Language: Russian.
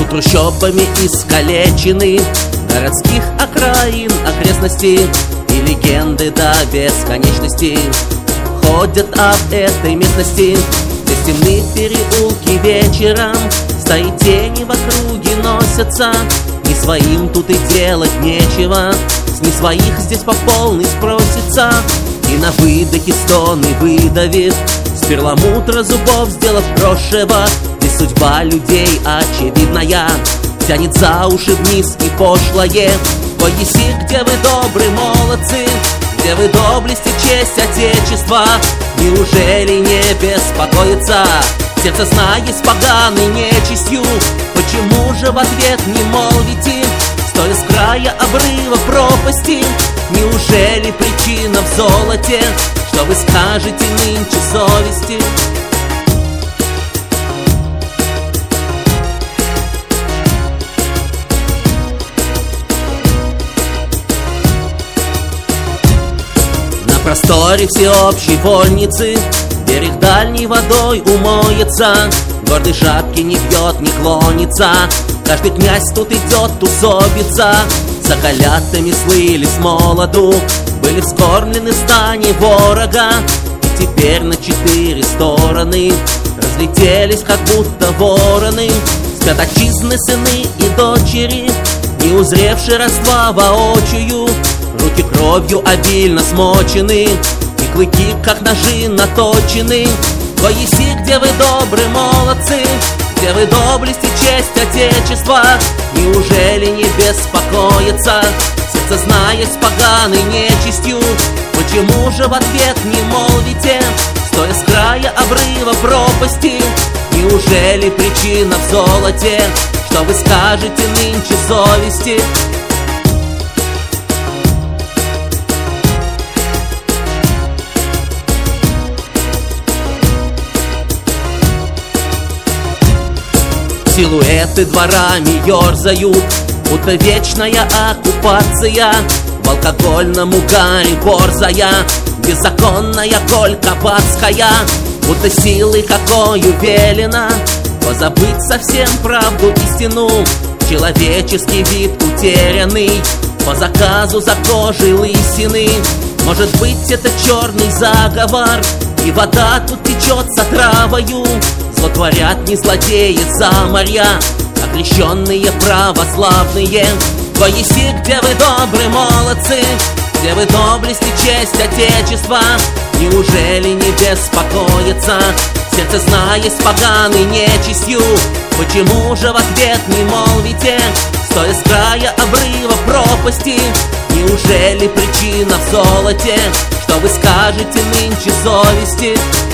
трущобами искалечены городских окраин окрестностей, и легенды до бесконечности ходят об этой местности, где темны переулки вечером, стаи тени в округе носятся. Ни своим тут и делать нечего, с не своих здесь по полной спросится. И на выдохе стоны выдавит с перламутра зубов, сделав крошево. Здесь судьба людей очевидная тянет за уши вниз и пошлое. Ой, еси, где вы добры, молодцы, где вы доблесть и честь Отечества? Неужели не беспокоится сердце, зная с поганой нечистью? Почему же в ответ не молвите, стоя с края обрыва пропасти? Неужели причина в золоте? Что вы скажете нынче совести? На просторе всеобщей вольницы берег дальней водой умоется, гордой шапки не бьет, не клонится. Каждый князь тут идет усобиться. Заколятыми слыли с молоду, были вскормлены стани ворога, и теперь на 4 стороны разлетелись, как будто вороны. Спят отчизны сыны и дочери, не узревши родства воочию. Руки кровью обильно смочены, и клыки, как ножи, наточены. Ой, еси, где вы добры, молодцы, где вы доблесть и честь Отечества? Неужели не беспокоится сердце, зная с поганой нечистью? Почему же в ответ не молвите, стоя с края обрыва пропасти? Неужели причина в золоте? Что вы скажете нынче совести? Силуэты дворами ерзают, будто вечная оккупация, в алкогольном угаре борзая, беззаконная коль кабацкая, будто силой какою велено позабыть совсем правду истину. Человеческий вид утерянный по заказу за кожей лысины. Может быть, это черный заговор, и вода тут течет с отравою. Злотворят не злодеи за моря, окрещенные православные. Ой, еси, где вы добры, молодцы, где вы доблесть и честь Отечества? Неужели не беспокоится сердце, зная с поганой нечистью? Почему же в ответ не молвите, стоя с края обрыва пропасти? Неужели причина в золоте? Что вы скажете нынче совести?